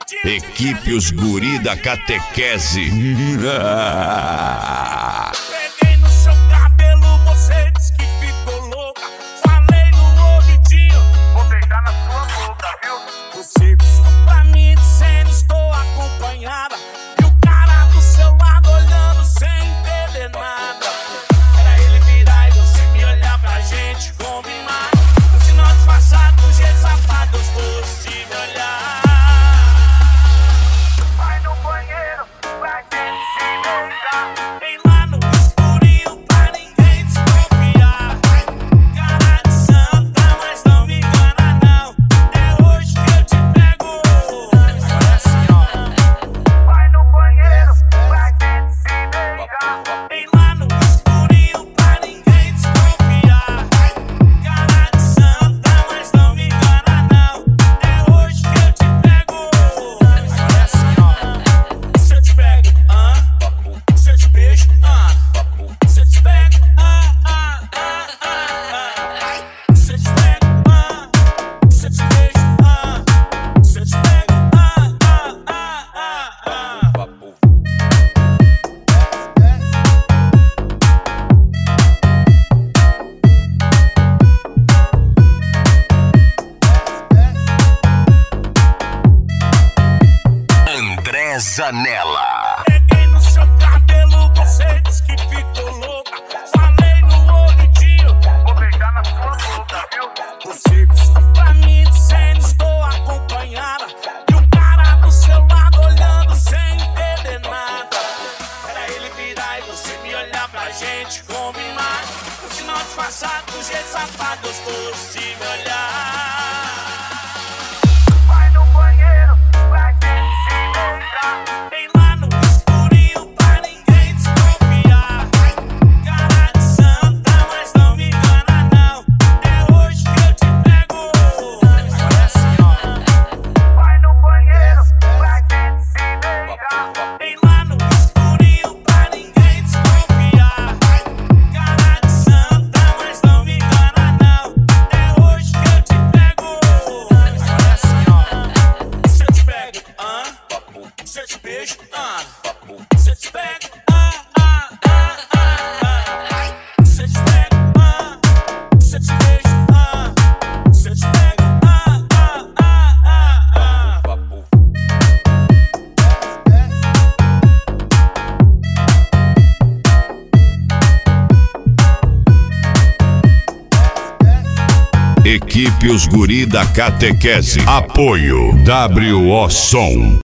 Equipe Os Guri da Catequese. Peguei no seu cabelo, você disse que ficou louca. Falei no ouvidinho, vou beijar na sua boca, viu? Você piscou pra mim dizendo estou acompanhada, e o cara do seu lado olhando sem entender nada. Era ele virar e você me olhar pra gente combinar. No final disfarçado, do jeito safado, gostoso de me olhar. Vai no banheiro, vai ter que se beijar. Vem lá no escurinho pra ninguém desconfiar. Cara de santa, mas não me engana não. É hoje que eu te pego. Agora assim, ó. Vai no banheiro, vai ter que se beijar. Vem lá no escurinho pra ninguém desconfiar. Cara de santa, mas não me engana não. É hoje que eu te pego. Agora assim, ó. Se eu te pego, se eu te beijo, se eu te pego, se eu te pego, se eu te beijo, se eu te pego, André Zanella. Peguei no seu cabelo, você disse que ficou louca. Falei no ouvidinho, vou beijar na sua boca, viu? Você piscou pra mim dizendo estou acompanhada, e o cara do seu lado olhando sem entender nada. Era ele virar e você me olhar pra gente combinar. No final disfarçado, do jeito safado, gostoso de me olhar. Vai no banheiro, vai ter que se beijar. Vem lá no escurinho pra ninguém desconfiar. Cara de santa, mas não me engana não. É hoje que eu te pego. Agora assim, ó. Vai no banheiro, vai ter que se beijar. Vem lá no escurinho pra ninguém desconfiar. Cara de santa, mas não me engana não. É hoje que eu te pego. Agora assim, ó. Se eu te pego, se eu te beijo, se eu te pego, se eu te pego, se eu te beijo, se eu te pego, Equipe Os Guri da Catequese. Apoio WO Som.